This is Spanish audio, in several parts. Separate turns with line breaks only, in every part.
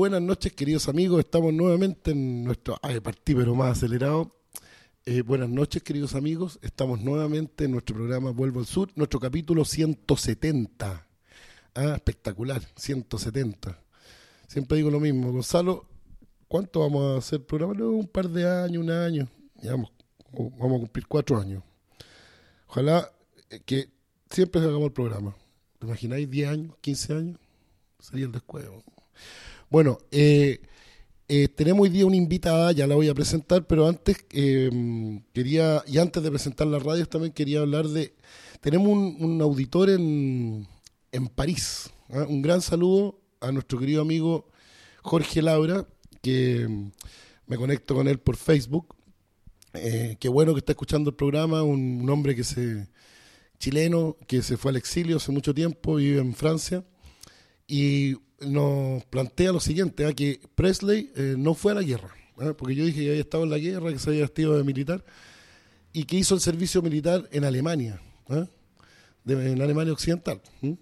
buenas noches, queridos amigos. Estamos nuevamente en nuestro... partí pero más acelerado. Buenas noches, queridos amigos. Estamos nuevamente en nuestro programa Vuelvo al Sur, nuestro capítulo 170. Espectacular, 170. Siempre digo lo mismo. Gonzalo, ¿cuánto vamos a hacer programa? No, un par de años, un año. Vamos a cumplir 4 años. Ojalá que siempre hagamos el programa. ¿Te imagináis 10 años, 15 años? Sería el descuido. Bueno, tenemos hoy día una invitada, ya la voy a presentar, pero antes quería, y antes de presentar las radios también quería hablar de, tenemos un auditor en París, un gran saludo a nuestro querido amigo Jorge Laura, que me conecto con él por Facebook, qué bueno que está escuchando el programa, un hombre chileno que se fue al exilio hace mucho tiempo, vive en Francia, y nos plantea lo siguiente, que Presley no fue a la guerra, porque yo dije que había estado en la guerra, que se había vestido de militar, y que hizo el servicio militar en Alemania, en Alemania Occidental.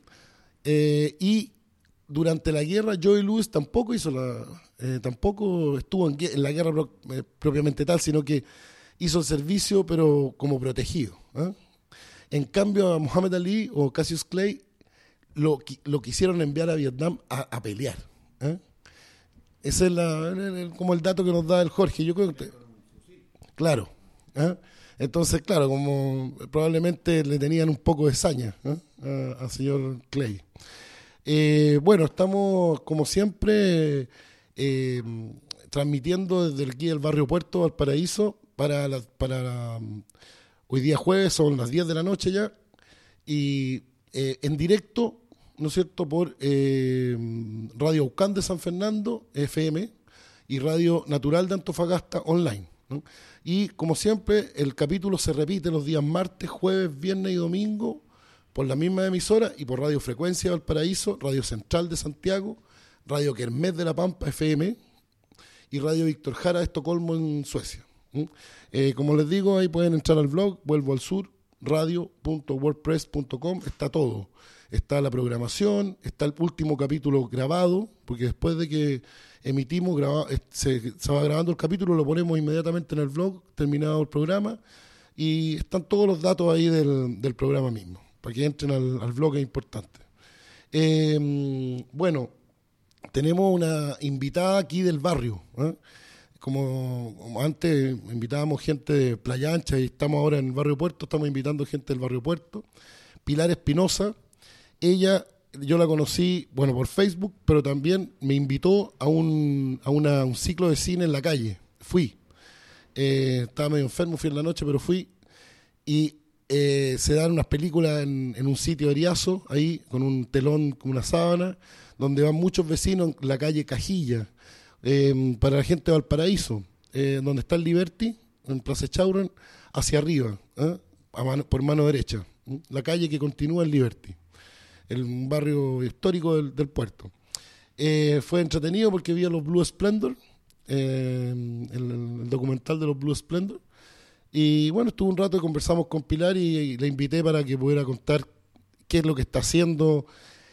Y durante la guerra Joey Louis tampoco tampoco estuvo en la guerra propiamente tal, sino que hizo el servicio pero como protegido. En cambio a Muhammad Ali o Cassius Clay lo quisieron enviar a Vietnam a pelear. Ese es como el dato que nos da el Jorge. Yo creo que claro. Entonces, claro, como probablemente le tenían un poco de saña al señor Clay. Bueno, estamos como siempre transmitiendo desde aquí del barrio Puerto Valparaíso para hoy día jueves, son las 10 de la noche ya, y en directo, ¿no es cierto?, por Radio Aucán de San Fernando, FM, y Radio Natural de Antofagasta, online, ¿no? Y como siempre, el capítulo se repite los días martes, jueves, viernes y domingo, por la misma emisora y por Radio Frecuencia de Valparaíso, Radio Central de Santiago, Radio Kermés de La Pampa, FM, y Radio Víctor Jara de Estocolmo, en Suecia. Como les digo, ahí pueden entrar al blog, Vuelvo al Sur, radio.wordpress.com, está todo. Está la programación, está el último capítulo grabado, porque después de que emitimos, se va grabando el capítulo, lo ponemos inmediatamente en el blog, terminado el programa, y están todos los datos ahí del programa mismo, para que entren al blog, es importante. Bueno, tenemos una invitada aquí del barrio, Como antes invitábamos gente de Playa Ancha y estamos ahora en el barrio Puerto, estamos invitando gente del barrio Puerto. Pilar Espinosa, ella, yo la conocí, por Facebook, pero también me invitó a un ciclo de cine en la calle. Fui. Estaba medio enfermo, fui en la noche, pero fui. Y se dan unas películas en un sitio eriazo, ahí, con un telón, con una sábana, donde van muchos vecinos en la calle Cajilla. Para la gente de Valparaíso, donde está el Liberty, en Plaza Chauran, hacia arriba, por mano derecha, la calle que continúa el Liberty, un barrio histórico del puerto. Fue entretenido porque vi a los Blue Splendor, el documental de los Blue Splendor, y bueno, estuve un rato y conversamos con Pilar y la invité para que pudiera contar qué es lo que está haciendo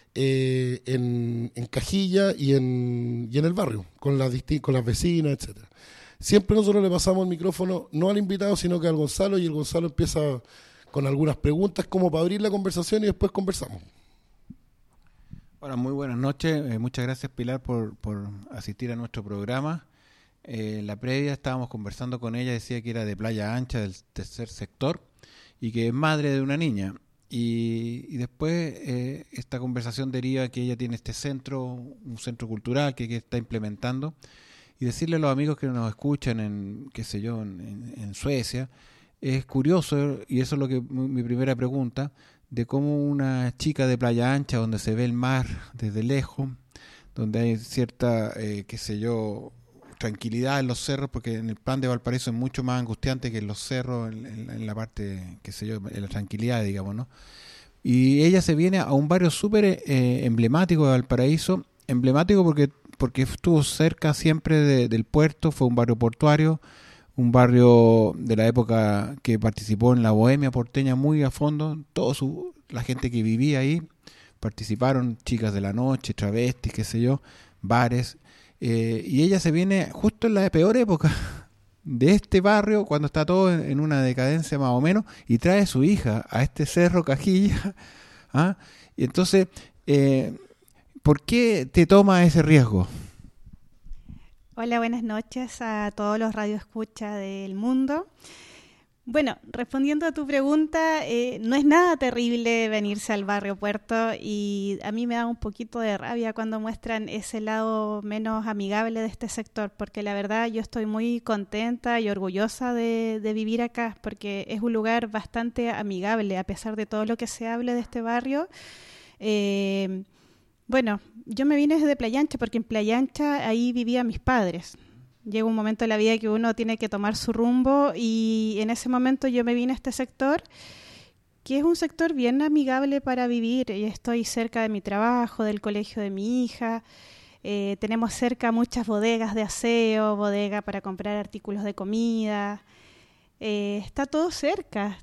en Cajilla y en el barrio, con las vecinas, etcétera. Siempre nosotros le pasamos el micrófono no al invitado, sino que al Gonzalo, y el Gonzalo empieza con algunas preguntas como para abrir la conversación y después conversamos.
Hola, muy buenas noches. Muchas gracias, Pilar, por asistir a nuestro programa. La previa estábamos conversando con ella, decía que era de Playa Ancha, del tercer sector, y que es madre de una niña. Y después esta conversación deriva que ella tiene este centro, un centro cultural que está implementando, y decirle a los amigos que nos escuchan en Suecia, es curioso, y eso es lo que mi primera pregunta, de cómo una chica de Playa Ancha, donde se ve el mar desde lejos, donde hay cierta, tranquilidad en los cerros, porque en el plan de Valparaíso es mucho más angustiante que en los cerros, en la parte, en la tranquilidad, digamos, ¿no? Y ella se viene a un barrio súper emblemático de Valparaíso, emblemático porque estuvo cerca siempre del puerto, fue un barrio portuario, un barrio de la época que participó en la bohemia porteña muy a fondo, la gente que vivía ahí participaron, chicas de la noche, travestis, bares. y ella se viene justo en la peor época de este barrio, cuando está todo en una decadencia más o menos, y trae a su hija a este cerro Cajilla. ¿Ah? Y entonces, ¿por qué te toma ese riesgo?
Hola, buenas noches a todos los radioescuchas del mundo. Bueno, respondiendo a tu pregunta, no es nada terrible venirse al barrio Puerto, y a mí me da un poquito de rabia cuando muestran ese lado menos amigable de este sector, porque la verdad yo estoy muy contenta y orgullosa de vivir acá, porque es un lugar bastante amigable, a pesar de todo lo que se hable de este barrio. Bueno, yo me vine desde Playa Ancha porque en Playa Ancha ahí vivían mis padres. Llega un momento en la vida que uno tiene que tomar su rumbo, y en ese momento yo me vine a este sector, que es un sector bien amigable para vivir. Y estoy cerca de mi trabajo, del colegio de mi hija. Tenemos cerca muchas bodegas de aseo, bodega para comprar artículos de comida. Está todo cerca,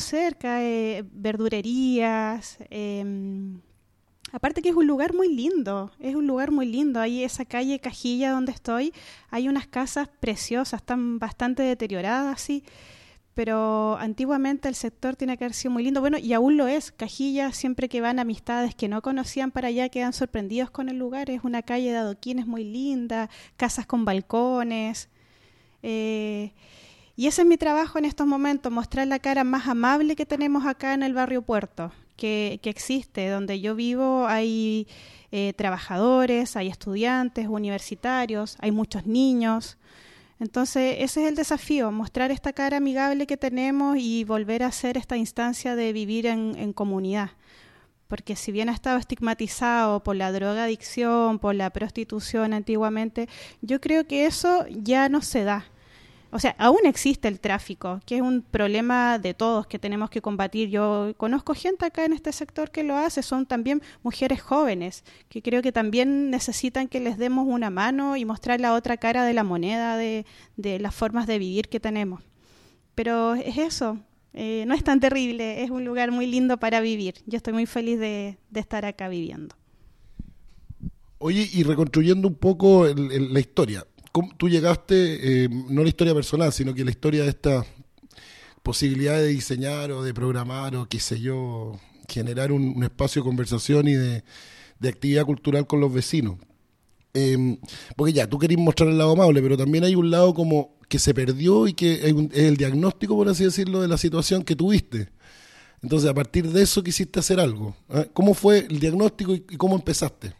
verdurerías. Aparte que es un lugar muy lindo, Ahí esa calle Cajilla donde estoy, hay unas casas preciosas, están bastante deterioradas, sí, pero antiguamente el sector tiene que haber sido muy lindo. Bueno, y aún lo es. Cajilla, siempre que van amistades que no conocían para allá, quedan sorprendidos con el lugar. Es una calle de adoquines muy linda, casas con balcones. Y ese es mi trabajo en estos momentos, mostrar la cara más amable que tenemos acá en el barrio Puerto. Que existe. Donde yo vivo hay trabajadores, hay estudiantes, universitarios, hay muchos niños. Entonces ese es el desafío, mostrar esta cara amigable que tenemos y volver a hacer esta instancia de vivir en comunidad. Porque si bien ha estado estigmatizado por la drogadicción, por la prostitución antiguamente, yo creo que eso ya no se da. O sea, aún existe el tráfico, que es un problema de todos que tenemos que combatir. Yo conozco gente acá en este sector que lo hace, son también mujeres jóvenes, que creo que también necesitan que les demos una mano y mostrar la otra cara de la moneda de las formas de vivir que tenemos. Pero es eso, no es tan terrible, es un lugar muy lindo para vivir. Yo estoy muy feliz de estar acá viviendo.
Oye, y reconstruyendo un poco la historia. Tú llegaste, no la historia personal, sino que la historia de esta posibilidad de diseñar o de programar o qué sé yo, generar un espacio de conversación y de actividad cultural con los vecinos. Porque ya, tú querés mostrar el lado amable, pero también hay un lado como que se perdió y que es el diagnóstico, por así decirlo, de la situación que tuviste. Entonces, a partir de eso quisiste hacer algo. ¿Cómo fue el diagnóstico y cómo empezaste?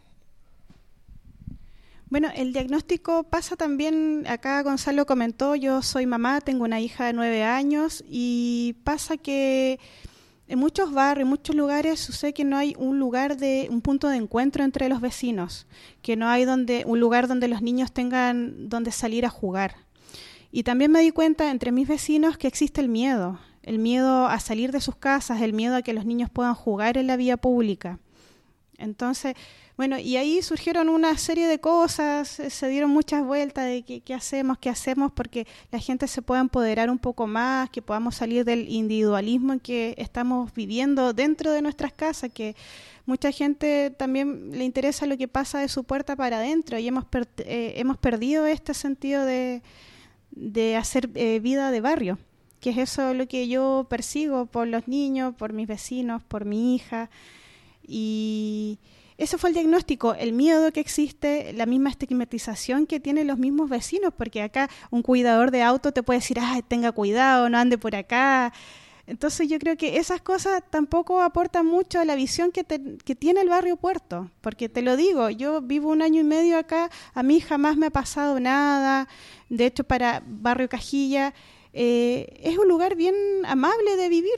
Bueno, el diagnóstico pasa también, acá Gonzalo comentó, yo soy mamá, tengo una hija de 9 años, y pasa que en muchos barrios, en muchos lugares sucede que no hay un punto de encuentro entre los vecinos, que no hay un lugar donde los niños tengan donde salir a jugar. Y también me di cuenta entre mis vecinos que existe el miedo a salir de sus casas, el miedo a que los niños puedan jugar en la vía pública. Entonces, bueno, y ahí surgieron una serie de cosas, se dieron muchas vueltas de qué hacemos, porque la gente se pueda empoderar un poco más, que podamos salir del individualismo en que estamos viviendo dentro de nuestras casas, que mucha gente también le interesa lo que pasa de su puerta para adentro, y hemos perdido este sentido de hacer vida de barrio, que es eso lo que yo persigo por los niños, por mis vecinos, por mi hija. Y ese fue el diagnóstico, el miedo que existe, la misma estigmatización que tienen los mismos vecinos, porque acá un cuidador de auto te puede decir, tenga cuidado, no ande por acá. Entonces yo creo que esas cosas tampoco aportan mucho a la visión que tiene el barrio Puerto, porque te lo digo, yo vivo 1 año y medio acá, a mí jamás me ha pasado nada. De hecho, para Barrio Cajilla es un lugar bien amable de vivir.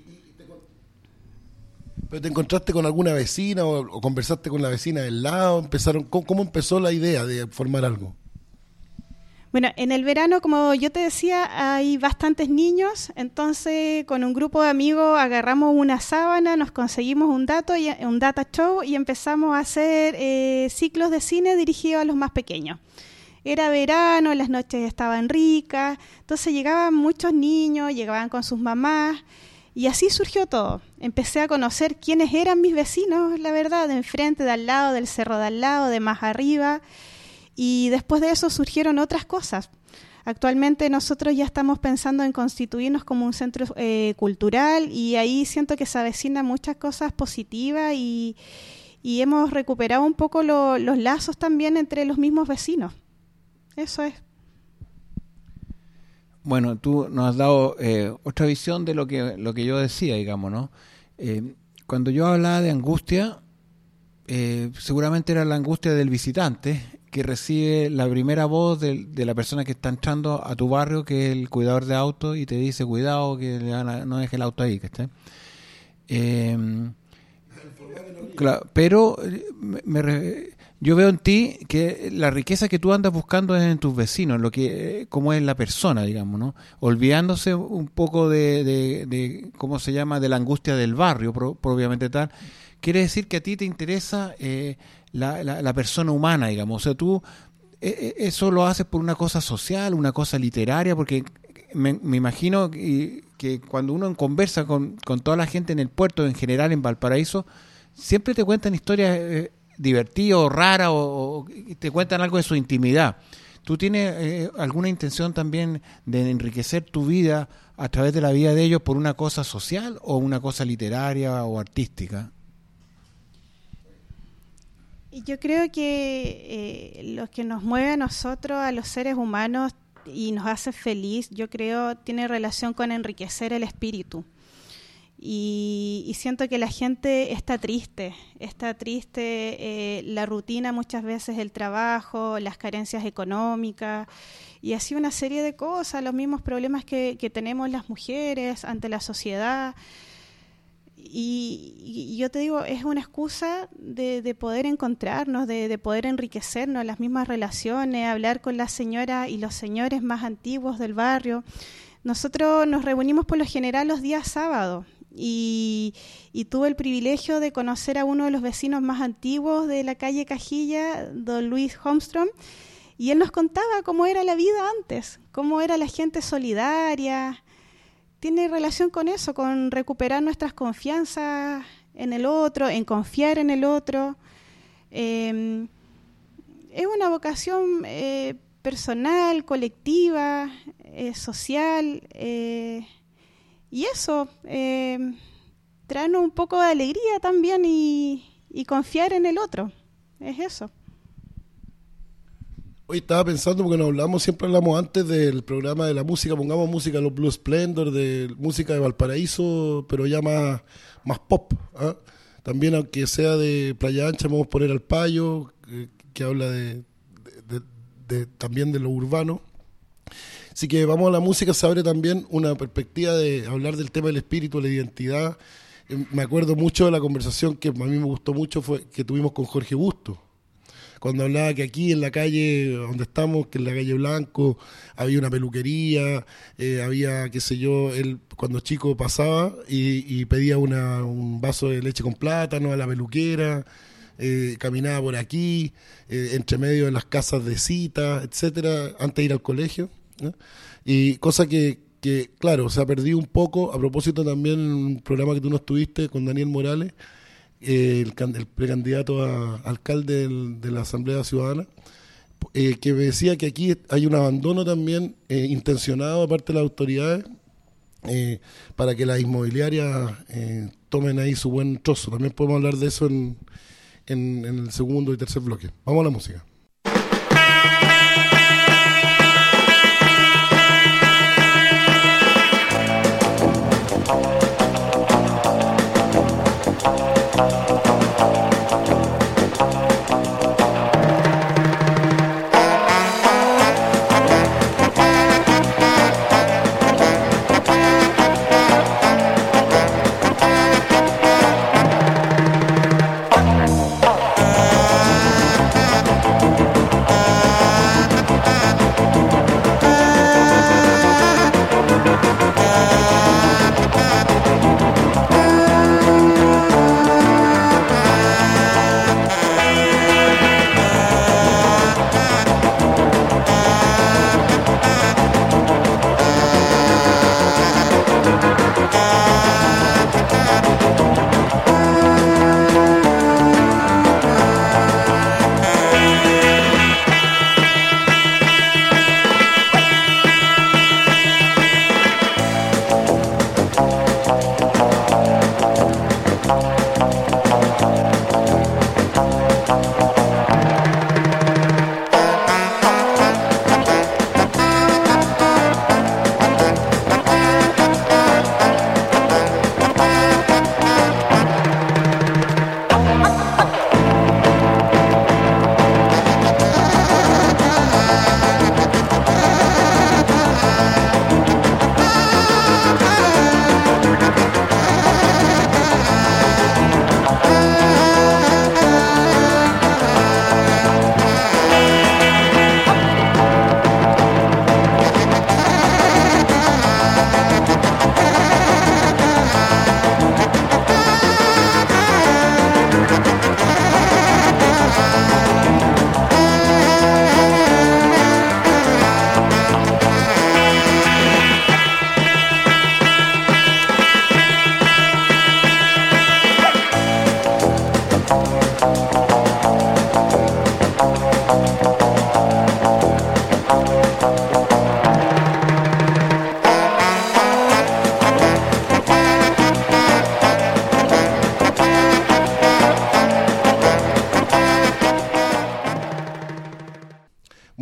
¿Pero te encontraste con alguna vecina o conversaste con la vecina del lado? ¿Cómo empezó la idea de formar algo?
Bueno, en el verano, como yo te decía, hay bastantes niños, entonces con un grupo de amigos agarramos una sábana, nos conseguimos un data show y empezamos a hacer ciclos de cine dirigidos a los más pequeños. Era verano, las noches estaban ricas, entonces llegaban muchos niños, llegaban con sus mamás. Y así surgió todo. Empecé a conocer quiénes eran mis vecinos, la verdad, de enfrente, de al lado, del cerro de al lado, de más arriba. Y después de eso surgieron otras cosas. Actualmente nosotros ya estamos pensando en constituirnos como un centro cultural, y ahí siento que se avecinan muchas cosas positivas y hemos recuperado un poco los lazos también entre los mismos vecinos. Eso es.
Bueno, tú nos has dado otra visión de lo que yo decía, digamos, ¿no? Cuando yo hablaba de angustia, seguramente era la angustia del visitante que recibe la primera voz de la persona que está entrando a tu barrio, que es el cuidador de autos, y te dice, cuidado, que no deje el auto ahí, ¿cachai? Claro, pero yo veo en ti que la riqueza que tú andas buscando es en tus vecinos, cómo es la persona, digamos, ¿no? Olvidándose un poco de ¿cómo se llama?, de la angustia del barrio, propiamente tal. Quiere decir que a ti te interesa la persona humana, digamos. O sea, tú eso lo haces por una cosa social, una cosa literaria, porque me imagino que cuando uno conversa con toda la gente en el puerto, en general en Valparaíso, siempre te cuentan historias divertidas o raras, o te cuentan algo de su intimidad. ¿Tú tienes alguna intención también de enriquecer tu vida a través de la vida de ellos por una cosa social o una cosa literaria o artística?
Yo creo que lo que nos mueve a nosotros, a los seres humanos, y nos hace feliz, yo creo, tiene relación con enriquecer el espíritu. Y siento que la gente está triste, la rutina muchas veces, el trabajo, las carencias económicas, y así una serie de cosas, los mismos problemas que tenemos las mujeres ante la sociedad. Y yo te digo, es una excusa de poder encontrarnos, de poder enriquecernos, las mismas relaciones, hablar con las señoras y los señores más antiguos del barrio. Nosotros nos reunimos por lo general los días sábados, y tuve el privilegio de conocer a uno de los vecinos más antiguos de la calle Cajilla, don Luis Holmström, y él nos contaba cómo era la vida antes, cómo era la gente solidaria. Tiene relación con eso, con recuperar nuestras confianzas en el otro, en confiar en el otro. Es una vocación personal, colectiva, social, y eso, traernos un poco de alegría también y confiar en el otro. Es eso.
Hoy estaba pensando, porque siempre hablamos antes del programa de la música, pongamos música de los Blue Splendor, de música de Valparaíso, pero ya más pop, ¿eh? También, aunque sea de Playa Ancha, vamos a poner Al Payo, que habla también de lo urbano. Así que vamos a la música, se abre también una perspectiva de hablar del tema del espíritu, la identidad. Me acuerdo mucho de la conversación que a mí me gustó mucho, fue que tuvimos con Jorge Busto, cuando hablaba que aquí en la calle donde estamos, que en la calle Blanco, había una peluquería, había, qué sé yo, él cuando chico pasaba y pedía un vaso de leche con plátano a la peluquera, caminaba por aquí, entre medio de las casas de cita, etcétera, antes de ir al colegio, ¿no? Y cosa que claro, se ha perdido un poco, a propósito también en un programa que tú nos tuviste con Daniel Morales, el precandidato a alcalde de la Asamblea Ciudadana, que me decía que aquí hay un abandono también intencionado de parte de las autoridades para que las inmobiliarias tomen ahí su buen trozo. También podemos hablar de eso en el segundo y tercer bloque. Vamos a la música.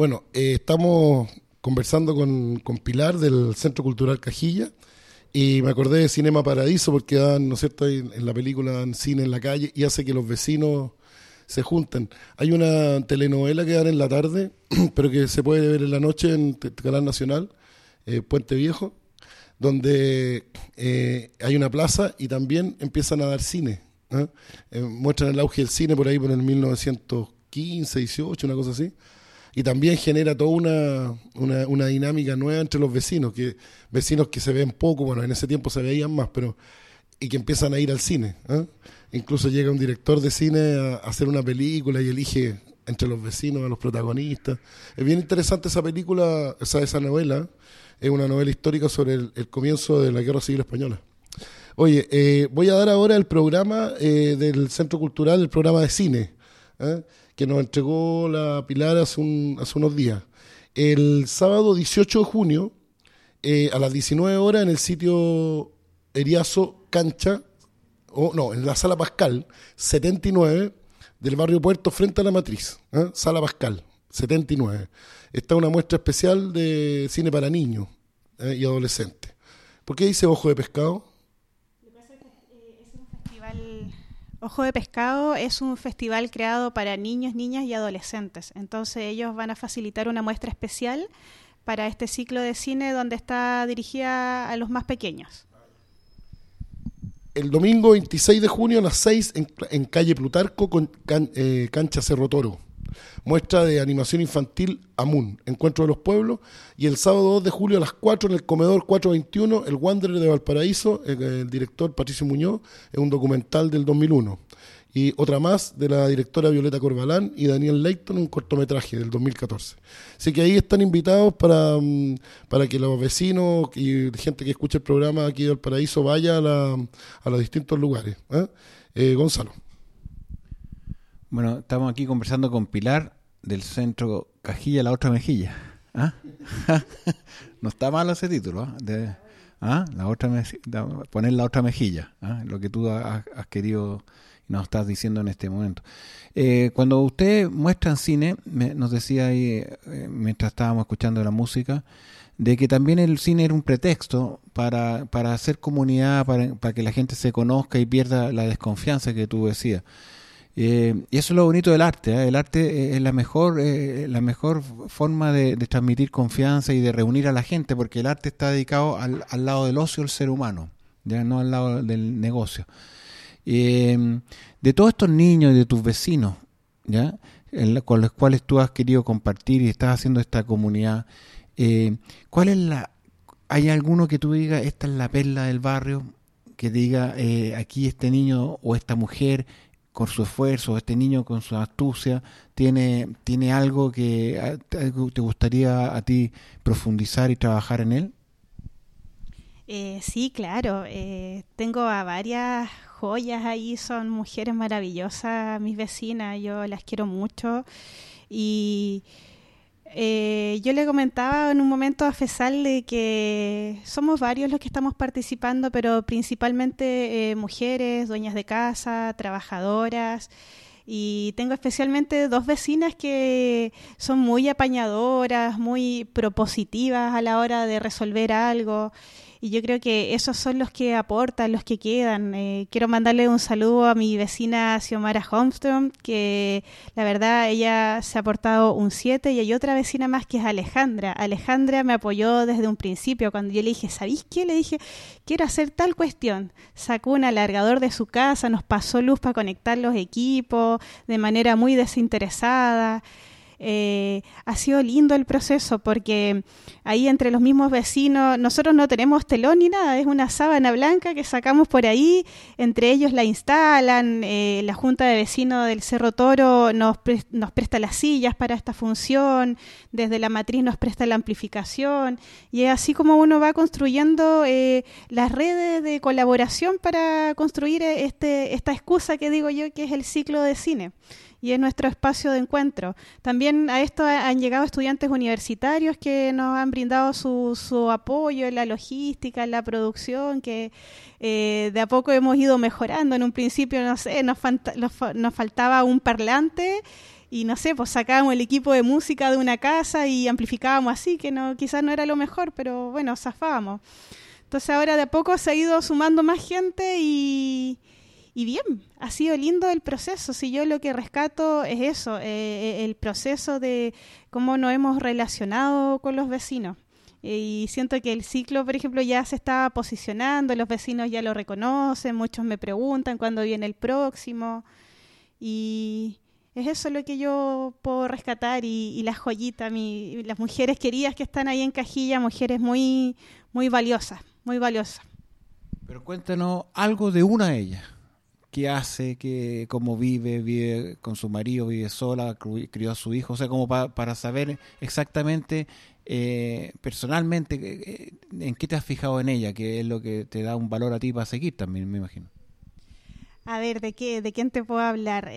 Bueno, estamos conversando con Pilar del Centro Cultural Cajilla y me acordé de Cinema Paradiso porque dan, ¿no es cierto?, en la película dan cine en la calle y hace que los vecinos se junten. Hay una telenovela que dan en la tarde, pero que se puede ver en la noche en Canal Nacional, Puente Viejo, donde hay una plaza y también empiezan a dar cine. Muestran el auge del cine por ahí por el 1915, 18, una cosa así. Y también genera toda una dinámica nueva entre los vecinos que se ven poco, bueno, en ese tiempo se veían más, pero y que empiezan a ir al cine. Incluso llega un director de cine a hacer una película y elige entre los vecinos a los protagonistas. Es bien interesante esa película, esa novela. Es una novela histórica sobre el comienzo de la Guerra Civil Española. Oye, voy a dar ahora el programa del Centro Cultural, el programa de cine, que nos entregó la Pilar hace unos días. El sábado 18 de junio, a las 19 horas, en el sitio Eriazo Cancha, en la Sala Pascal, 79, del barrio Puerto, frente a la Matriz. Sala Pascal, 79. Está una muestra especial de cine para niños y adolescentes. ¿Por qué dice Ojo de Pescado?
Es un festival. Ojo de Pescado es un festival creado para niños, niñas y adolescentes. Entonces ellos van a facilitar una muestra especial para este ciclo de cine donde está dirigida a los más pequeños.
El domingo 26 de junio a las 6 en calle Plutarco con Cancha Cerro Toro. Muestra de animación infantil Amun, Encuentro de los Pueblos. Y el sábado 2 de julio a las 4 en el Comedor 421, El Wanderer de Valparaíso, el director Patricio Muñoz, es un documental del 2001. Y otra más de la directora Violeta Corbalán y Daniel Leighton, un cortometraje del 2014. Así que ahí están invitados para que los vecinos y gente que escuche el programa aquí de Valparaíso vaya a los distintos lugares. Gonzalo.
Bueno, estamos aquí conversando con Pilar del Centro Cajilla La Otra Mejilla. No está malo ese título. La otra poner la otra mejilla. Lo que tú has querido y nos estás diciendo en este momento. Cuando usted muestra en cine, nos decía ahí, mientras estábamos escuchando la música, de que también el cine era un pretexto para hacer comunidad, para que la gente se conozca y pierda la desconfianza que tú decías. Y eso es lo bonito del arte. El arte es la mejor forma de transmitir confianza y de reunir a la gente, porque el arte está dedicado al lado del ocio del ser humano, ya no al lado del negocio. De todos estos niños y de tus vecinos, ¿ya? Con los cuales tú has querido compartir y estás haciendo esta comunidad, ¿cuál es ¿hay alguno que tú digas, esta es la perla del barrio? Que diga, aquí este niño o esta mujer con su esfuerzo, este niño con su astucia, tiene algo que te gustaría a ti profundizar y trabajar en él?
Sí, claro. Tengo a varias joyas ahí, son mujeres maravillosas, mis vecinas, yo las quiero mucho. Y yo le comentaba en un momento a Fesal de que somos varios los que estamos participando, pero principalmente mujeres, dueñas de casa, trabajadoras. Y tengo especialmente 2 vecinas que son muy apañadoras, muy propositivas a la hora de resolver algo. Y yo creo que esos son los que aportan, los que quedan. Quiero mandarle un saludo a mi vecina Xiomara Holmström, que la verdad ella se ha portado un 7, y hay otra vecina más que es Alejandra. Alejandra me apoyó desde un principio. Cuando yo le dije, ¿sabéis qué? Le dije, quiero hacer tal cuestión. Sacó un alargador de su casa, nos pasó luz para conectar los equipos de manera muy desinteresada. Ha sido lindo el proceso porque ahí entre los mismos vecinos, nosotros no tenemos telón ni nada, es una sábana blanca que sacamos por ahí, entre ellos la instalan, la Junta de Vecinos del Cerro Toro nos presta las sillas para esta función, desde la Matriz nos presta la amplificación, y es así como uno va construyendo las redes de colaboración para construir esta excusa que digo yo que es el ciclo de cine. y es nuestro espacio de encuentro. También a esto han llegado estudiantes universitarios que nos han brindado su apoyo en la logística, en la producción, que de a poco hemos ido mejorando. En un principio, no sé, nos faltaba un parlante y no sé, pues sacábamos el equipo de música de una casa y amplificábamos así, que no, quizás no era lo mejor, pero bueno, zafábamos. Entonces ahora de a poco se ha ido sumando más gente y bien, ha sido lindo el proceso. Si yo lo que rescato es eso, el proceso de cómo nos hemos relacionado con los vecinos. Y siento que el ciclo, por ejemplo, ya se está posicionando, los vecinos ya lo reconocen, muchos me preguntan cuándo viene el próximo. Y es eso lo que yo puedo rescatar y las joyitas, las mujeres queridas que están ahí en Cajilla, mujeres muy, muy valiosas. Muy valiosa.
Pero cuéntanos algo de una de ellas. ¿Qué hace? ¿Cómo vive con su marido? ¿Vive sola? ¿Crió a su hijo? O sea, como para saber exactamente, personalmente, en qué te has fijado en ella, que es lo que te da un valor a ti para seguir también, me imagino.
A ver, ¿de quién te puedo hablar?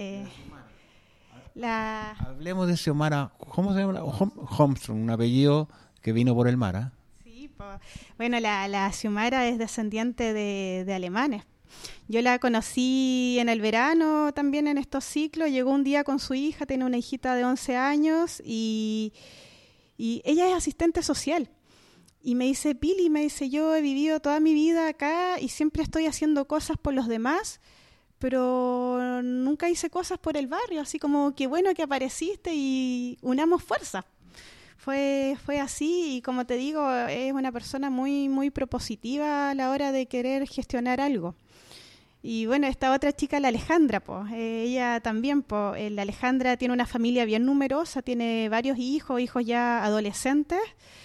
Hablemos de Xiomara, ¿cómo se llama? Holmström, un apellido que vino por el mar, ¿ah?
Bueno, la Xiomara es descendiente de alemanes. Yo la conocí en el verano también en estos ciclos. Llegó un día con su hija, tiene una hijita de 11 años y ella es asistente social. Y me dice, Pili, yo he vivido toda mi vida acá y siempre estoy haciendo cosas por los demás, pero nunca hice cosas por el barrio. Así como, qué bueno que apareciste y unamos fuerzas. Fue así y como te digo, es una persona muy, muy propositiva a la hora de querer gestionar algo. Y bueno, esta otra chica, la Alejandra, ella también, la Alejandra tiene una familia bien numerosa, tiene varios hijos ya adolescentes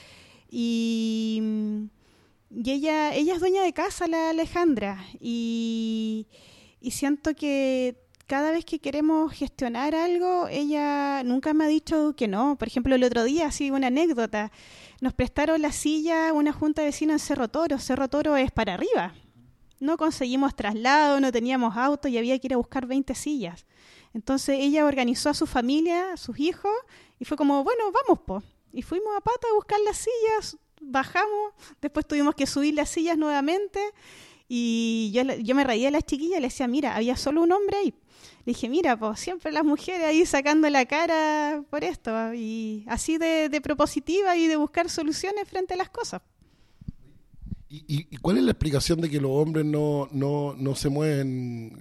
y ella es dueña de casa, la Alejandra, y siento que cada vez que queremos gestionar algo, ella nunca me ha dicho que no. Por ejemplo, el otro día, así una anécdota, nos prestaron la silla una junta de vecinos en Cerro Toro. Cerro Toro es para arriba. No conseguimos traslado, no teníamos auto y había que ir a buscar 20 sillas. Entonces ella organizó a su familia, a sus hijos, y fue como, bueno, vamos, Y fuimos a pata a buscar las sillas, bajamos, después tuvimos que subir las sillas nuevamente, y yo me reía a las chiquillas y le decía, mira, había solo un hombre ahí. Le dije, mira, siempre las mujeres ahí sacando la cara por esto, y así de propositiva y de buscar soluciones frente a las cosas.
¿Y cuál es la explicación de que los hombres no se mueven?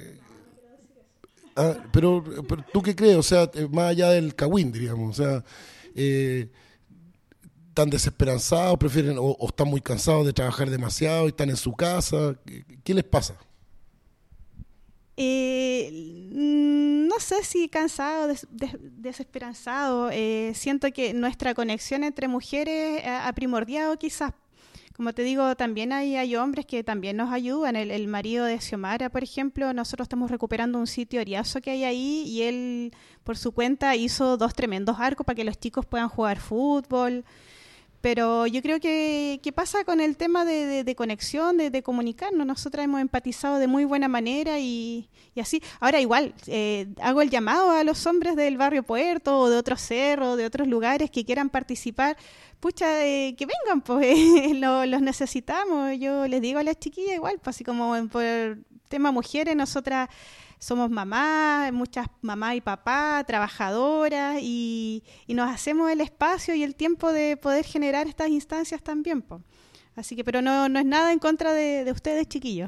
Pero ¿tú qué crees? O sea, más allá del cagüín, diríamos, o sea, ¿están desesperanzados, prefieren o están muy cansados de trabajar demasiado y están en su casa? ¿Qué les pasa?
No sé si cansado, desesperanzado. Siento que nuestra conexión entre mujeres ha primordiado quizás. Como te digo, también hay hombres que también nos ayudan. El marido de Xiomara, por ejemplo, nosotros estamos recuperando un sitio Oriazo que hay ahí y él, por su cuenta, hizo 2 tremendos arcos para que los chicos puedan jugar fútbol. Pero yo creo que pasa con el tema de conexión, de comunicarnos. Nosotras hemos empatizado de muy buena manera y así. Ahora igual, hago el llamado a los hombres del barrio Puerto o de otros cerros, de otros lugares que quieran participar. Pucha, que vengan, los necesitamos. Yo les digo a las chiquillas igual, así como por el tema mujeres, nosotras somos mamás, muchas mamás y papás, trabajadoras, y nos hacemos el espacio y el tiempo de poder generar estas instancias también, Así que, pero no es nada en contra de ustedes, chiquillos.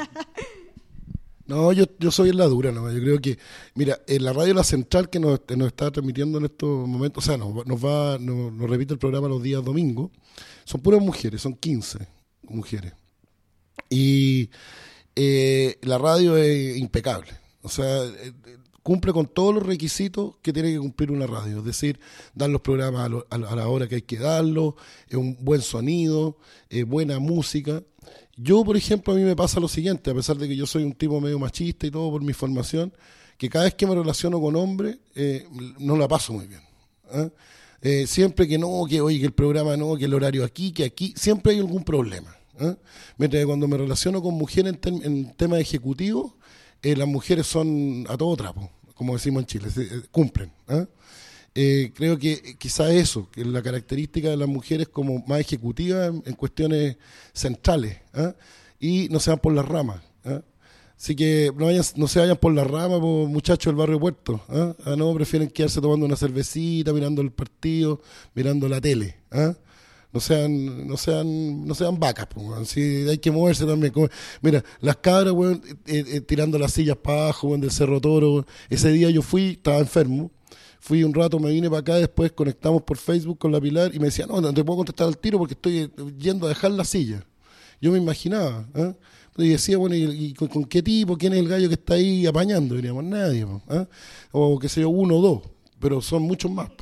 No, yo soy en la dura, ¿no? Yo creo que, mira, en la radio La Central que nos está transmitiendo en estos momentos, o sea, nos repite el programa los días domingos, son puras mujeres, son 15 mujeres. Y la radio es impecable, o sea, cumple con todos los requisitos que tiene que cumplir una radio, es decir, dar los programas a la hora que hay que darlos, un buen sonido, buena música. Yo, por ejemplo, a mí me pasa lo siguiente, a pesar de que yo soy un tipo medio machista y todo por mi formación, que cada vez que me relaciono con hombres, no la paso muy bien. Siempre que no, que oye, que el programa no, que el horario aquí, que aquí, siempre hay algún problema. Mientras que cuando me relaciono con mujeres en temas ejecutivos, las mujeres son a todo trapo. como decimos en Chile, cumplen. Creo que quizá eso, que la característica de las mujeres como más ejecutivas en cuestiones centrales, y no se van por las ramas. Así que no se vayan por las ramas, muchachos del barrio Puerto. No, prefieren quedarse tomando una cervecita, mirando el partido, mirando la tele. No sean vacas, si hay que moverse también. Mira, las cabras, weón, tirando las sillas para abajo, weón, del Cerro Toro, weón. Ese día yo estaba enfermo, fui un rato, me vine para acá, después conectamos por Facebook con la Pilar y me decía, no te puedo contestar al tiro porque estoy yendo a dejar la silla. Yo me imaginaba, y decía, bueno, ¿y con qué tipo? ¿Quién es el gallo que está ahí apañando? Diríamos, nadie, o qué sé yo, 1 o 2, pero son muchos más.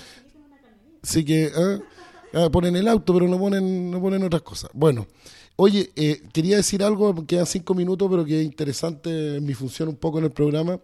Así que ponen el auto, pero no ponen otras cosas. Bueno, oye, quería decir algo, quedan 5 minutos, pero que es interesante en mi función un poco en el programa.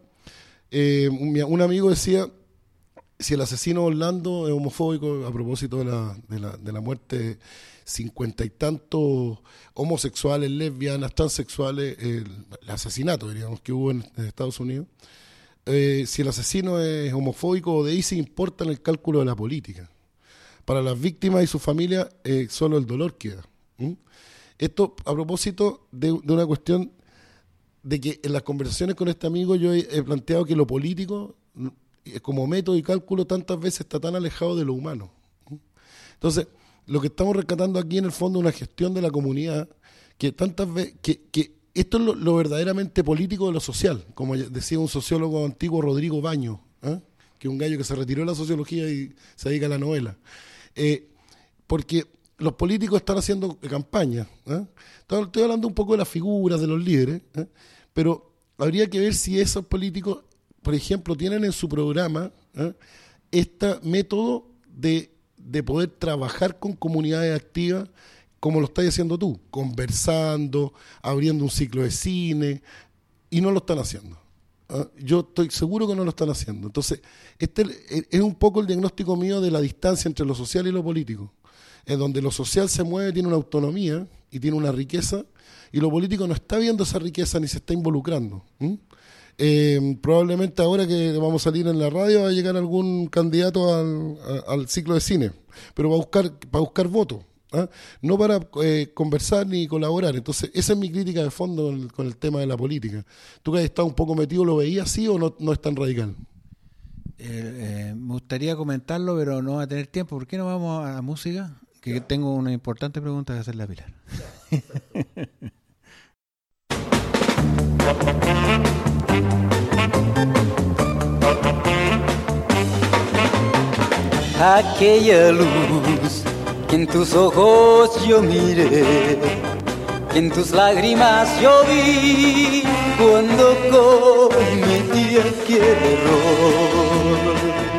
Un amigo decía, si el asesino Orlando es homofóbico, a propósito de la muerte de 50 y tantos homosexuales, lesbianas, transexuales, el asesinato, diríamos, que hubo en Estados Unidos, si el asesino es homofóbico o de ahí se importa en el cálculo de la política. Para las víctimas y sus familias, solo el dolor queda. Esto a propósito de una cuestión de que en las conversaciones con este amigo yo he planteado que lo político, como método y cálculo, tantas veces está tan alejado de lo humano. Entonces, lo que estamos rescatando aquí en el fondo es una gestión de la comunidad que tantas veces, que esto es lo verdaderamente político de lo social, como decía un sociólogo antiguo, Rodrigo Baño, que es un gallo que se retiró de la sociología y se dedica a la novela. Porque los políticos están haciendo campaña. Estoy hablando un poco de las figuras, de los líderes, pero habría que ver si esos políticos, por ejemplo, tienen en su programa este método de poder trabajar con comunidades activas como lo estás haciendo tú, conversando, abriendo un ciclo de cine, y no lo están haciendo. Yo estoy seguro que no lo están haciendo. Entonces, este es un poco el diagnóstico mío de la distancia entre lo social y lo político, en donde lo social se mueve, tiene una autonomía y tiene una riqueza, y lo político no está viendo esa riqueza ni se está involucrando. Probablemente ahora que vamos a salir en la radio va a llegar algún candidato al ciclo de cine, pero para buscar votos, no para conversar ni colaborar. Entonces esa es mi crítica de fondo con el tema de la política. Tú que has estado un poco metido, ¿lo veías así o no es tan radical?
Me gustaría comentarlo, pero no va a tener tiempo. ¿Por qué no vamos a música? Que tengo una importante pregunta que hacerle a Pilar.
Aquella luz que en tus ojos yo miré, que en tus lágrimas yo vi cuando cometí aquel error.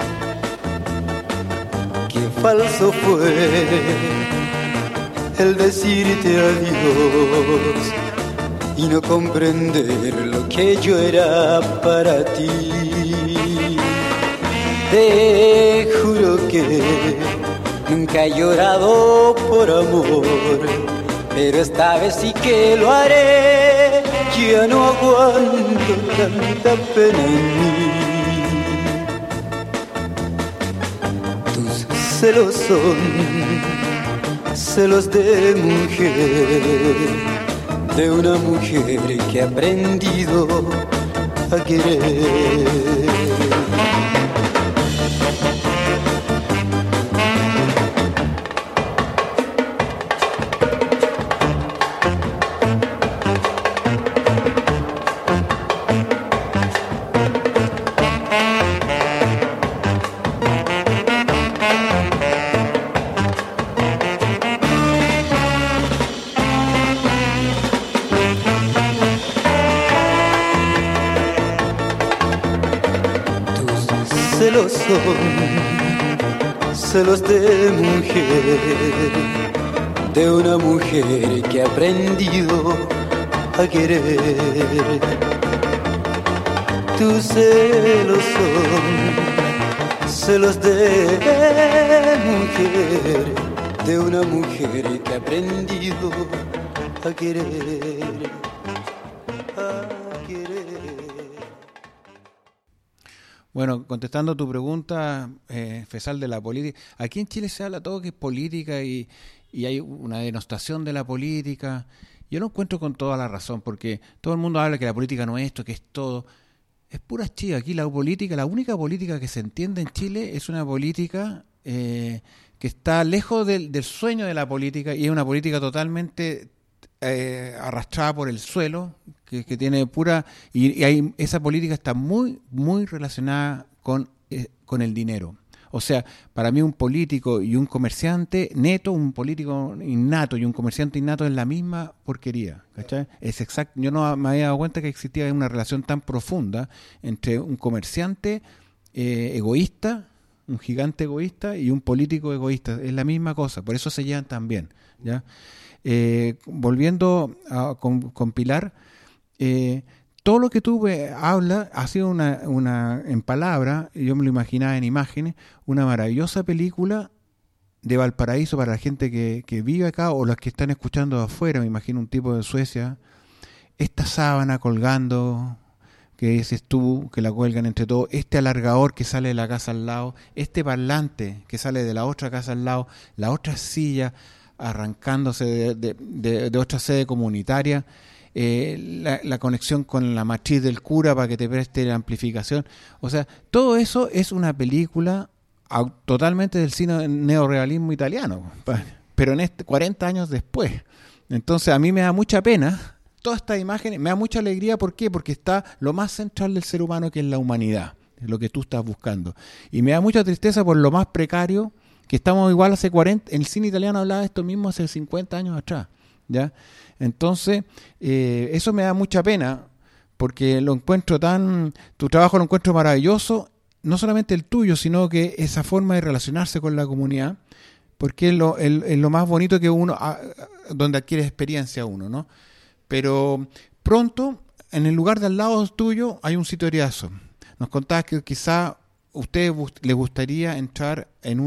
Qué falso fue el decirte adiós y no comprender lo que yo era para ti. Te juro que nunca he llorado por amor, pero esta vez sí que lo haré. Ya no aguanto tanta pena en mí. Tus celos son celos de mujer, de una mujer que ha aprendido a querer. Celos de mujer, de una mujer que ha aprendido a querer. Tus celos son celos de mujer, de una mujer que ha aprendido a querer, a querer.
Bueno, contestando tu pregunta, Fesal, de la política, aquí en Chile se habla todo que es política y hay una denostación de la política. Yo lo encuentro con toda la razón, porque todo el mundo habla que la política no es esto, que es todo. Es pura chiva. Aquí la política, la única política que se entiende en Chile es una política que está lejos del sueño de la política y es una política totalmente arrastrada por el suelo, que tiene pura... Y esa política está muy, muy relacionada con el dinero. O sea, para mí un político y un comerciante neto, un político innato y un comerciante innato es la misma porquería, ¿cachai? Es exacto. Yo no me había dado cuenta que existía una relación tan profunda entre un comerciante egoísta, un gigante egoísta y un político egoísta. Es la misma cosa, por eso se llevan tan bien, ¿ya? Volviendo con Pilar, todo lo que tú hablas ha sido una en palabras, yo me lo imaginaba en imágenes, una maravillosa película de Valparaíso para la gente que vive acá o los que están escuchando de afuera. Me imagino un tipo de Suecia, esta sábana colgando, que dices tú, que la cuelgan entre todos, este alargador que sale de la casa al lado, este parlante que sale de la otra casa al lado, la otra silla arrancándose de otra sede comunitaria, la conexión con la matriz del cura para que te preste la amplificación. O sea, todo eso es una película totalmente del cine neorrealismo italiano, pero 40 años después. Entonces a mí me da mucha pena todas estas imágenes, me da mucha alegría. ¿Por qué? Porque está lo más central del ser humano, que es la humanidad, es lo que tú estás buscando, y me da mucha tristeza por lo más precario, que estamos igual hace 40, el cine italiano hablaba de esto mismo hace 50 años atrás, ¿ya? Entonces, eso me da mucha pena, porque lo encuentro tu trabajo lo encuentro maravilloso, no solamente el tuyo, sino que esa forma de relacionarse con la comunidad, porque es lo más bonito que uno, donde adquiere experiencia uno, ¿no? Pero pronto, en el lugar de al lado tuyo, hay un sitio de Riazo. Nos contabas que quizá a usted le gustaría entrar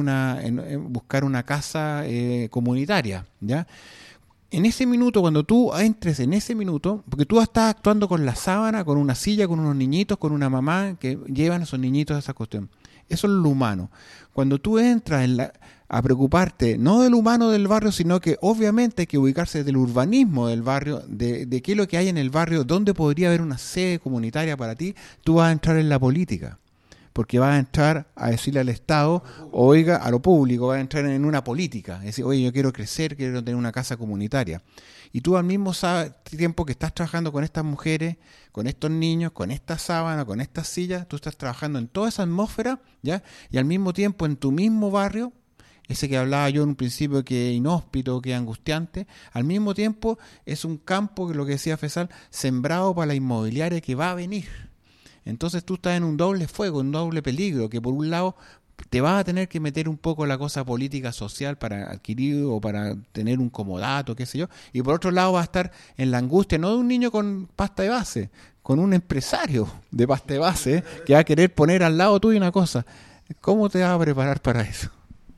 en buscar una casa comunitaria, ¿ya? En ese minuto, cuando tú entres en ese minuto, porque tú estás actuando con la sábana, con una silla, con unos niñitos, con una mamá que llevan a esos niñitos a esa cuestión. Eso es lo humano. Cuando tú entras a preocuparte, no del humano del barrio, sino que obviamente hay que ubicarse del urbanismo del barrio, de qué es lo que hay en el barrio, dónde podría haber una sede comunitaria para ti, tú vas a entrar en la política. Porque vas a entrar a decirle al Estado, oiga, a lo público, vas a entrar en una política. Es decir, oye, yo quiero crecer, quiero tener una casa comunitaria. Y tú al mismo tiempo que estás trabajando con estas mujeres, con estos niños, con esta sábana, con estas sillas, tú estás trabajando en toda esa atmósfera, ¿ya? Y al mismo tiempo en tu mismo barrio, ese que hablaba yo en un principio que es inhóspito, que es angustiante, al mismo tiempo es un campo, que lo que decía Fesal, sembrado para la inmobiliaria que va a venir. Entonces tú estás en un doble fuego, un doble peligro, que por un lado te vas a tener que meter un poco la cosa política social para adquirir o para tener un comodato, qué sé yo, y por otro lado vas a estar en la angustia, no de un niño con pasta de base, con un empresario de pasta de base que va a querer poner al lado tuyo una cosa. ¿Cómo te vas a preparar para eso?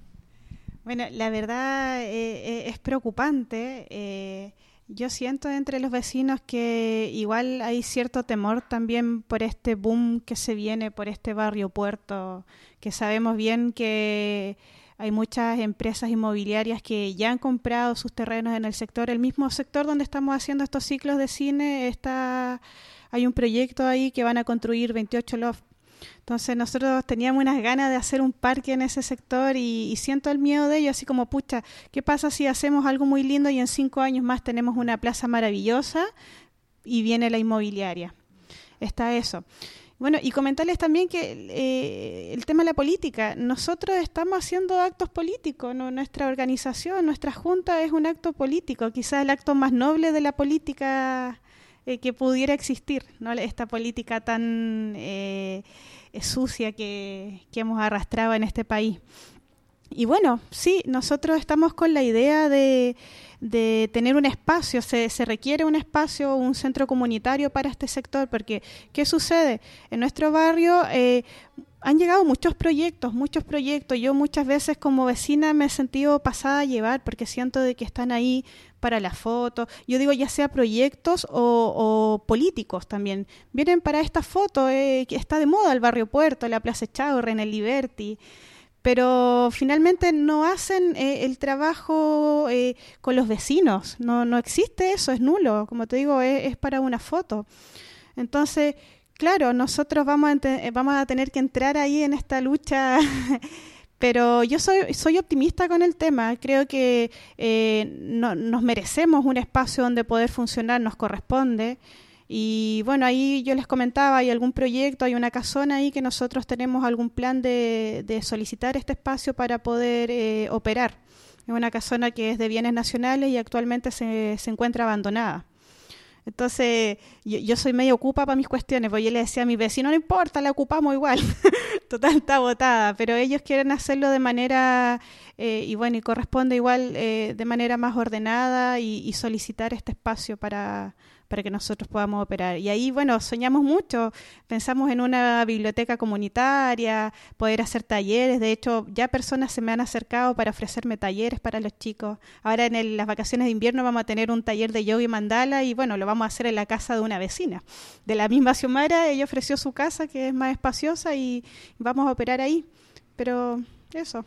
Bueno, la verdad es preocupante. Yo siento entre los vecinos que igual hay cierto temor también por este boom que se viene por este barrio puerto, que sabemos bien que hay muchas empresas inmobiliarias que ya han comprado sus terrenos en el sector, el mismo sector donde estamos haciendo estos ciclos de cine, hay un proyecto ahí que van a construir 28 lofts. Entonces nosotros teníamos unas ganas de hacer un parque en ese sector y siento el miedo de ello, así como, pucha, ¿qué pasa si hacemos algo muy lindo y en 5 años más tenemos una plaza maravillosa y viene la inmobiliaria? Está eso. Bueno, y comentarles también que el tema de la política, nosotros estamos haciendo actos políticos, ¿no? Nuestra organización, nuestra junta es un acto político, quizás el acto más noble de la política que pudiera existir, ¿no? Esta política tan sucia que hemos arrastrado en este país. Y bueno, sí, nosotros estamos con la idea de tener un espacio, se requiere un espacio, un centro comunitario para este sector, porque ¿qué sucede? En nuestro barrio han llegado muchos proyectos. Yo muchas veces como vecina me he sentido pasada a llevar porque siento de que están ahí para la foto. Yo digo, ya sea proyectos o políticos también. Vienen para esta foto, que está de moda el Barrio Puerto, la Plaza Echaurren, en el Liberty. Pero finalmente no hacen el trabajo con los vecinos. No existe eso, es nulo. Como te digo, es para una foto. Entonces, claro, nosotros vamos a tener que entrar ahí en esta lucha, pero yo soy optimista con el tema. Creo que nos merecemos un espacio donde poder funcionar, nos corresponde. Y bueno, ahí yo les comentaba, hay algún proyecto, hay una casona ahí que nosotros tenemos algún plan de solicitar este espacio para poder operar. Es una casona que es de bienes nacionales y actualmente se encuentra abandonada. Entonces, yo soy medio ocupa para mis cuestiones, porque yo le decía a mis vecinos, no importa, la ocupamos igual, total está botada, pero ellos quieren hacerlo de manera, y corresponde igual de manera más ordenada y solicitar este espacio para que nosotros podamos operar. Y ahí, soñamos mucho, pensamos en una biblioteca comunitaria, poder hacer talleres. De hecho, ya personas se me han acercado para ofrecerme talleres para los chicos. Ahora en las vacaciones de invierno vamos a tener un taller de yoga y mandala y lo vamos a hacer en la casa de una vecina. De la misma Xiomara, ella ofreció su casa que es más espaciosa y vamos a operar ahí. Pero eso.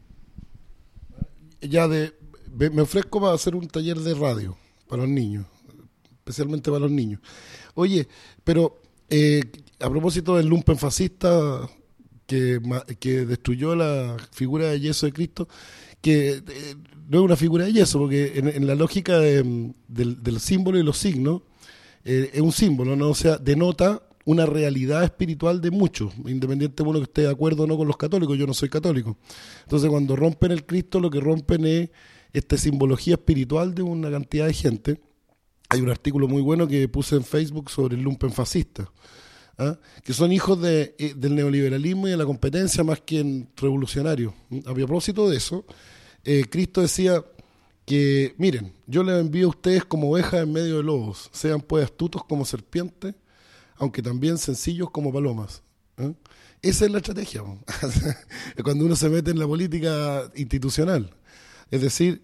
Me ofrezco para hacer un taller de radio para los niños. Especialmente para los niños. Oye, pero a propósito del lumpen fascista que destruyó la figura de yeso de Cristo, que no es una figura de yeso, porque en la lógica del símbolo y los signos, es un símbolo, ¿no? O sea, denota una realidad espiritual de muchos, independiente de uno que esté de acuerdo o no con los católicos. Yo no soy católico. Entonces, cuando rompen el Cristo, lo que rompen es esta simbología espiritual de una cantidad de gente. Hay un artículo muy bueno que puse en Facebook sobre el lumpen fascista, ¿ah? Que son hijos del neoliberalismo y de la competencia más que revolucionarios. A propósito de eso, Cristo decía que, miren, yo les envío a ustedes como ovejas en medio de lobos, sean pues astutos como serpientes, aunque también sencillos como palomas. Esa es la estrategia, cuando uno se mete en la política institucional. Es decir,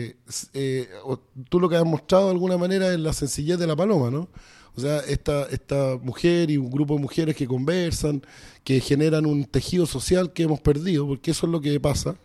tú lo que has mostrado de alguna manera es la sencillez de la paloma, ¿no? O sea, esta mujer y un grupo de mujeres que conversan, que generan un tejido social que hemos perdido, porque eso es lo que pasa,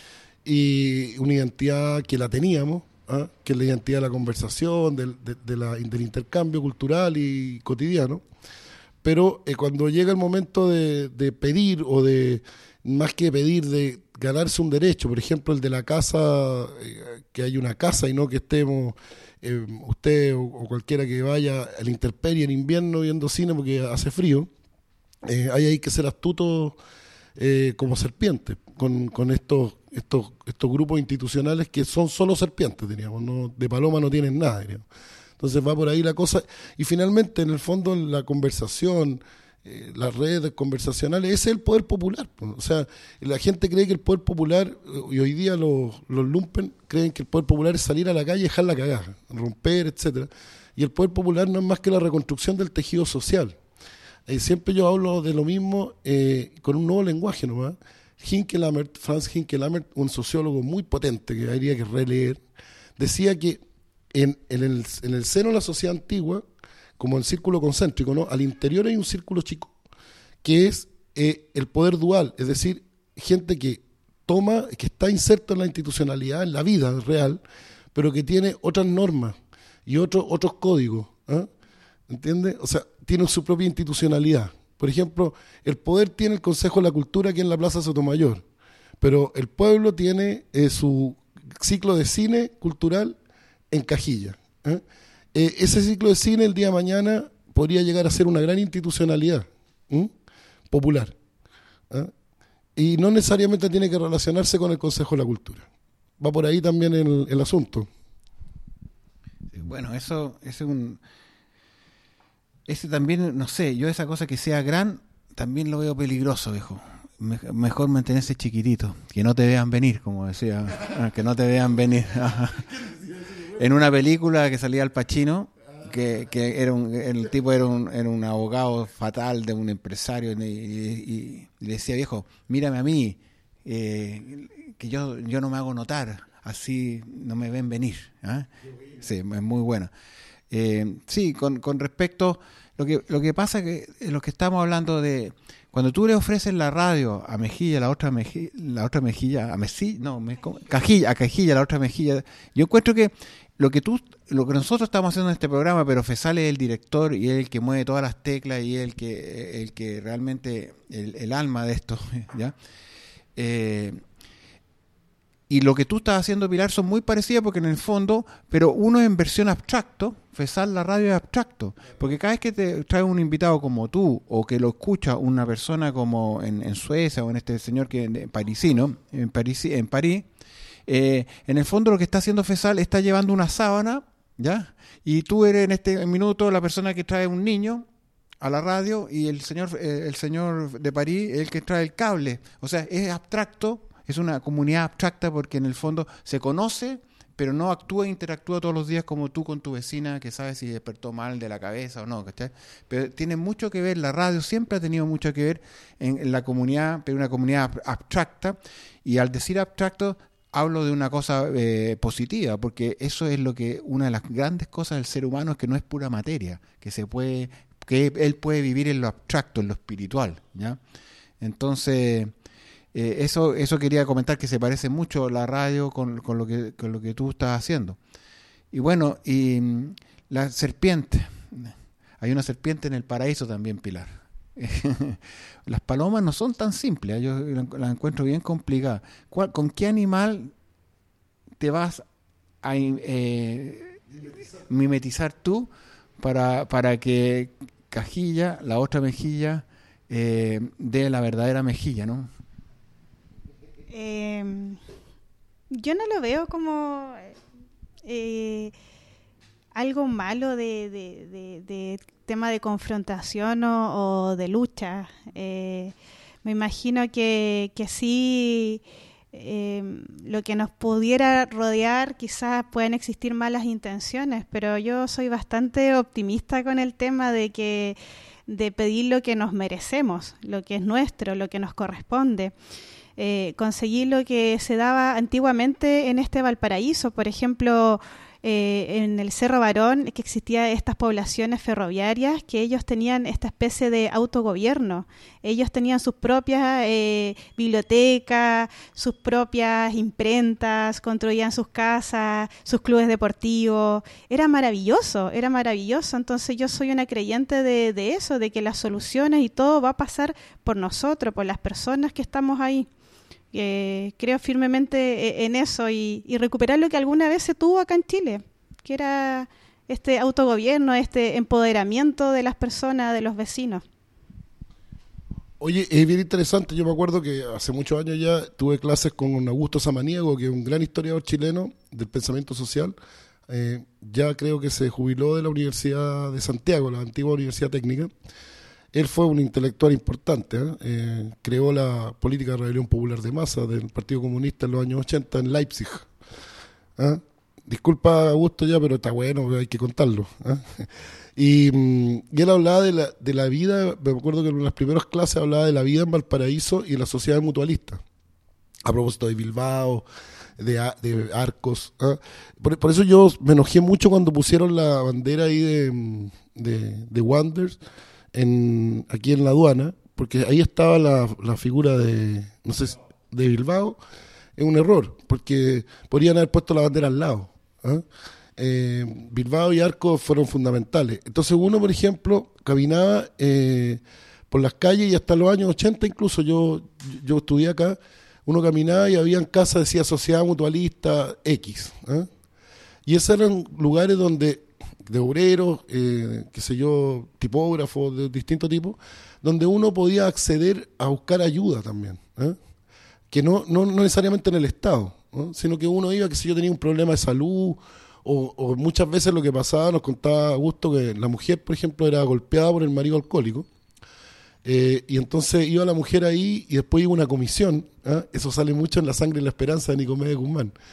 y una identidad que la teníamos, ¿ah? Que es la identidad de la conversación, del intercambio cultural y cotidiano. Pero cuando llega el momento de pedir, o de, más que pedir, de ganarse un derecho, por ejemplo el de la casa, que hay una casa y no que estemos usted o cualquiera que vaya a la intemperie en invierno viendo cine porque hace frío, hay que ser astutos como serpientes con estos grupos institucionales que son solo serpientes, diríamos, no, de paloma no tienen nada, diríamos. Entonces va por ahí la cosa, y finalmente en el fondo la conversación, las redes conversacionales, ese es el poder popular. O sea, la gente cree que el poder popular, y hoy día los lumpen creen que el poder popular es salir a la calle y dejar la cagada, romper, etcétera. Y el poder popular no es más que la reconstrucción del tejido social. Siempre yo hablo de lo mismo con un nuevo lenguaje nomás. Franz Hinke-Lammert, un sociólogo muy potente que habría que releer, decía que en el seno de la sociedad antigua, como el círculo concéntrico, ¿no? Al interior hay un círculo chico, que es el poder dual, es decir, gente que está inserto en la institucionalidad, en la vida real, pero que tiene otras normas y otros códigos, ¿eh? ¿Entiendes? O sea, tiene su propia institucionalidad. Por ejemplo, el poder tiene el Consejo de la Cultura aquí en la Plaza Sotomayor, pero el pueblo tiene su ciclo de cine cultural en Cajilla, ¿eh? Ese ciclo de cine el día de mañana podría llegar a ser una gran institucionalidad popular, ¿eh? Y no necesariamente tiene que relacionarse con el Consejo de la Cultura. Va por ahí también el asunto.
Bueno, ese también, no sé, yo esa cosa que sea gran también lo veo peligroso, viejo. Mejor mantenerse chiquitito, que no te vean venir, como decía, que no te vean venir. En una película que salía Al Pacino, que el tipo era un abogado fatal de un empresario y le decía, viejo, mírame a mí, que yo no me hago notar, así no me ven venir. ¿Eh? Sí, es muy bueno. Sí, con respecto, lo que pasa que lo que estamos hablando de cuando tú le ofreces la radio a Mejilla, a Cajilla, la otra Mejilla, yo encuentro que lo que nosotros estamos haciendo en este programa, pero Fesal es el director y es el que mueve todas las teclas y es el que realmente el alma de esto, ¿ya? Y lo que tú estás haciendo, Pilar, son muy parecidas porque en el fondo, pero uno es en versión abstracto, Fesal la radio es abstracto, porque cada vez que te trae un invitado como tú o que lo escucha una persona como en Suecia o en este señor que parisino, en París, en el fondo lo que está haciendo Fesal está llevando una sábana, ¿ya? Y tú eres en este minuto la persona que trae un niño a la radio y el señor de París es el que trae el cable. O sea, es abstracto. Es una comunidad abstracta porque en el fondo se conoce, pero no actúa e interactúa todos los días como tú con tu vecina que sabe si despertó mal de la cabeza o no, ¿cachai? Pero tiene mucho que ver, la radio siempre ha tenido mucho que ver en la comunidad, pero una comunidad abstracta, y al decir abstracto hablo de una cosa positiva, porque eso es una de las grandes cosas del ser humano, es que no es pura materia, que él puede vivir en lo abstracto, en lo espiritual, ¿ya? Entonces... Eso quería comentar, que se parece mucho la radio con lo que tú estás haciendo. Y bueno, y la serpiente. Hay una serpiente en el paraíso también, Pilar. Las palomas no son tan simples, yo las encuentro bien complicadas. ¿Con qué animal te vas a mimetizar tú para que Cajilla, la otra Mejilla, dé la verdadera Mejilla, ¿no?
Yo no lo veo como algo malo de tema de confrontación o de lucha. Me imagino que sí, lo que nos pudiera rodear, quizás puedan existir malas intenciones, pero yo soy bastante optimista con el tema de pedir lo que nos merecemos, lo que es nuestro, lo que nos corresponde. Conseguir lo que se daba antiguamente en este Valparaíso, por ejemplo, en el Cerro Barón, que existían estas poblaciones ferroviarias, que ellos tenían esta especie de autogobierno. Ellos tenían sus propias bibliotecas, sus propias imprentas, construían sus casas, sus clubes deportivos. Era maravilloso. Entonces yo soy una creyente de eso, de que las soluciones y todo va a pasar por nosotros, por las personas que estamos ahí. Creo firmemente en eso y recuperar lo que alguna vez se tuvo acá en Chile, que era este autogobierno, este empoderamiento de las personas, de los vecinos.
Oye, es bien interesante. Yo me acuerdo que hace muchos años ya tuve clases con Augusto Samaniego, que es un gran historiador chileno del pensamiento social. Ya creo que se jubiló de la Universidad de Santiago, la antigua Universidad Técnica. Él fue un intelectual importante, creó la política de rebelión popular de masa del Partido Comunista en los años 80 en Leipzig. Disculpa, Augusto, ya, pero está bueno, hay que contarlo. Y él hablaba de la vida, me acuerdo que en las primeras clases hablaba de la vida en Valparaíso y en la sociedad mutualista, a propósito de Bilbao, de Arcos. Por eso yo me enojé mucho cuando pusieron la bandera ahí de Wanderers, aquí en la aduana, porque ahí estaba la figura de Bilbao. Es un error, porque podrían haber puesto la bandera al lado. Bilbao y Arcos fueron fundamentales. Entonces uno, por ejemplo, caminaba por las calles y hasta los años 80 incluso, yo estudié acá, uno caminaba y habían casas, decía Sociedad Mutualista X. Y esos eran lugares de obreros, qué sé yo, tipógrafos de distintos tipos, donde uno podía acceder a buscar ayuda también, que no necesariamente en el Estado, sino que uno iba, que si yo tenía un problema de salud, o muchas veces lo que pasaba, nos contaba Augusto, que la mujer, por ejemplo, era golpeada por el marido alcohólico, y entonces iba la mujer ahí y después iba una comisión, eso sale mucho en La Sangre y la Esperanza de Nicomedes Guzmán.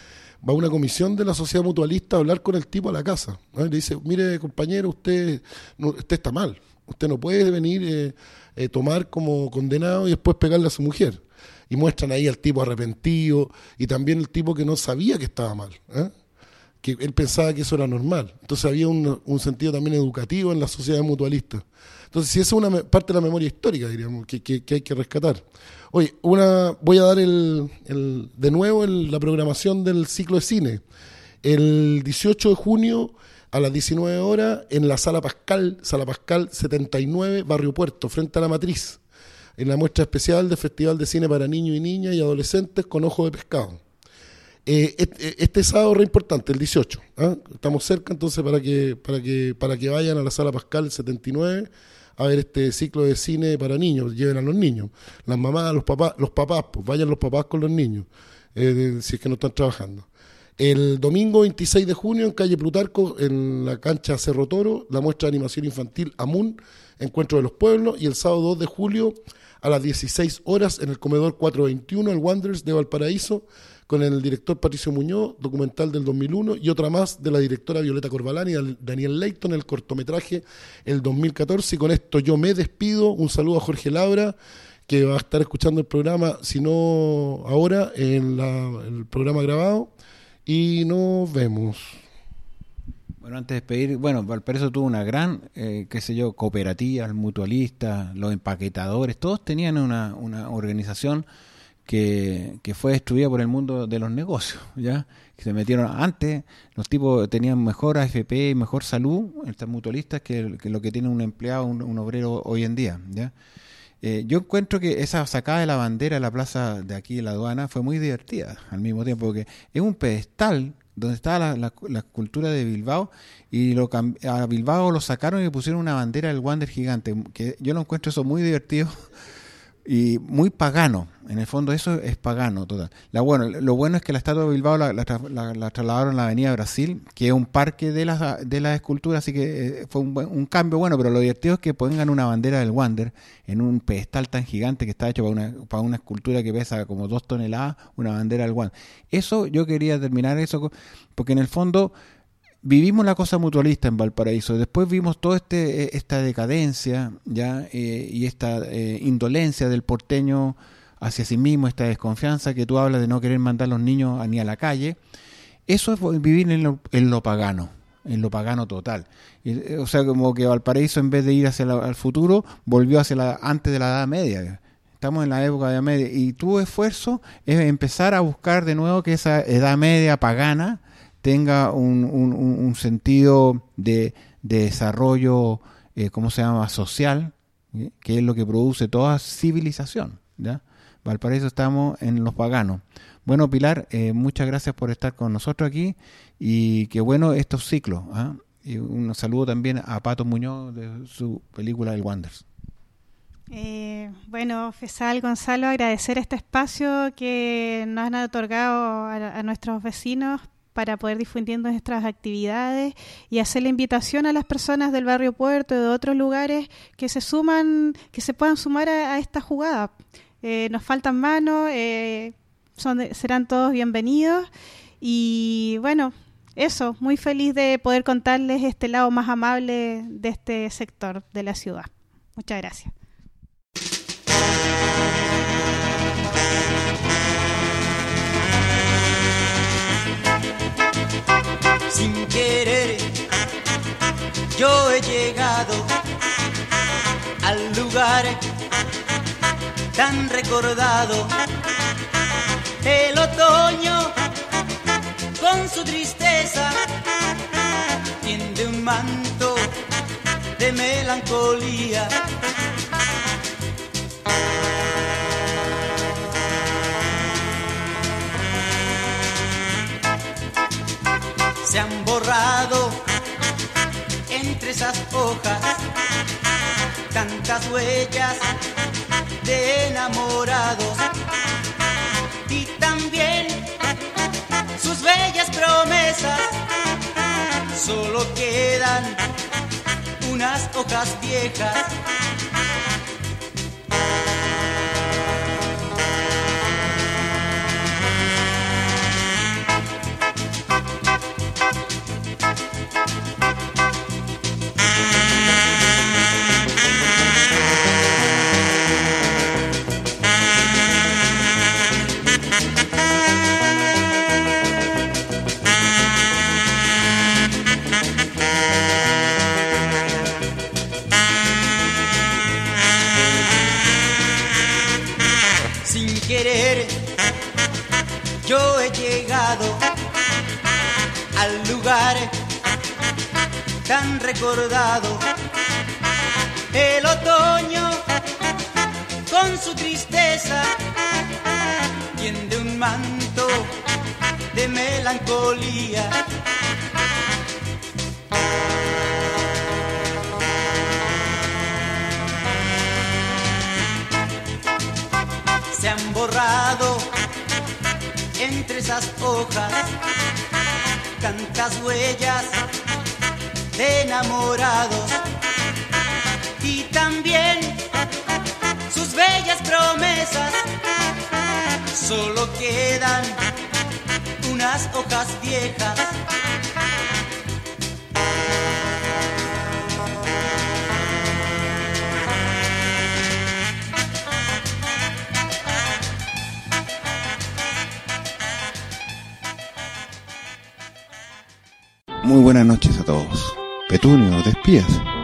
va una comisión de la sociedad mutualista a hablar con el tipo a la casa, ¿no? Le dice, mire compañero, usted está mal, usted no puede venir tomar como condenado y después pegarle a su mujer. Y muestran ahí al tipo arrepentido y también el tipo que no sabía que estaba mal, que él pensaba que eso era normal. Entonces había un sentido también educativo en la sociedad mutualista. Entonces, si esa es una parte de la memoria histórica, diríamos, que hay que rescatar. Oye, voy a dar de nuevo la programación del ciclo de cine. El 18 de junio a las 19 horas en la Sala Pascal 79, Barrio Puerto, frente a la Matriz, en la muestra especial del Festival de Cine para Niños y Niñas y Adolescentes con Ojo de Pescado. Este sábado es re importante, el 18. Estamos cerca, entonces para que vayan a la Sala Pascal 79 a ver este ciclo de cine para niños. Lleven a los niños, las mamás, los papás, pues vayan los papás con los niños, si es que no están trabajando. El domingo 26 de junio en calle Plutarco, en la cancha Cerro Toro, la muestra de animación infantil AMUN, Encuentro de los Pueblos, y el sábado 2 de julio a las 16 horas en el comedor 421, el Wanderers de Valparaíso, con el director Patricio Muñoz, documental del 2001, y otra más de la directora Violeta Corbalán y Daniel Leighton, el cortometraje el 2014. Y con esto yo me despido. Un saludo a Jorge Labra, que va a estar escuchando el programa, si no ahora, en el programa grabado, y nos vemos.
Bueno, antes de despedir, Valparaíso tuvo una gran, cooperativas, mutualistas, los empaquetadores, todos tenían una organización que fue destruida por el mundo de los negocios, ¿ya? Que se metieron antes, los tipos tenían mejor AFP y mejor salud, estas mutualistas, que lo que tiene un empleado, un obrero hoy en día, ¿ya? Yo encuentro que esa sacada de la bandera de la plaza de aquí de la aduana fue muy divertida al mismo tiempo, porque es un pedestal donde estaba la escultura de Bilbao, y a Bilbao lo sacaron y le pusieron una bandera del Wander gigante, que yo lo encuentro eso muy divertido y muy pagano. En el fondo eso es pagano total. Lo bueno es que la estatua de Bilbao la trasladaron a la Avenida Brasil, que es un parque de las esculturas, así que fue un cambio bueno, pero lo divertido es que pongan una bandera del Wander en un pedestal tan gigante que está hecho para una escultura que pesa como 2 toneladas, una bandera del Wander. Eso, yo quería terminar eso, porque en el fondo vivimos la cosa mutualista en Valparaíso, después vimos toda esta decadencia, ¿ya? Y esta indolencia del porteño hacia sí mismo, esta desconfianza que tú hablas de no querer mandar a los niños ni a la calle. Eso es vivir en lo pagano total. O sea, como que Valparaíso, en vez de ir hacia al futuro, volvió hacia antes de la Edad Media. Estamos en la época de la Edad Media, y tu esfuerzo es empezar a buscar de nuevo que esa Edad Media pagana tenga un sentido de desarrollo, social, que es lo que produce toda civilización, ¿ya? Valparaíso, estamos en los paganos. Bueno, Pilar, muchas gracias por estar con nosotros aquí, y qué bueno estos ciclos, ¿ah? Y un saludo también a Pato Muñoz de su película El Wanderers.
Fesal, Gonzalo, agradecer este espacio que nos han otorgado a nuestros vecinos para poder difundir nuestras actividades, y hacer la invitación a las personas del barrio Puerto y de otros lugares que se puedan sumar a esta jugada. Nos faltan manos, serán todos bienvenidos, y eso, muy feliz de poder contarles este lado más amable de este sector de la ciudad. Muchas gracias.
Sin querer, yo he llegado al lugar tan recordado. El otoño, con su tristeza, tiende un manto de melancolía. Se han borrado entre esas hojas tantas huellas de enamorados, y también sus bellas promesas. Solo quedan unas hojas viejas. Sin querer, yo he llegado al lugar tan recordado. El otoño con su tristeza tiende un manto de melancolía. Se han borrado entre esas hojas tantas huellas de enamorados y también sus bellas promesas. Solo quedan unas hojas viejas.
Muy buenas noches a todos. Petunio, ¿te espías?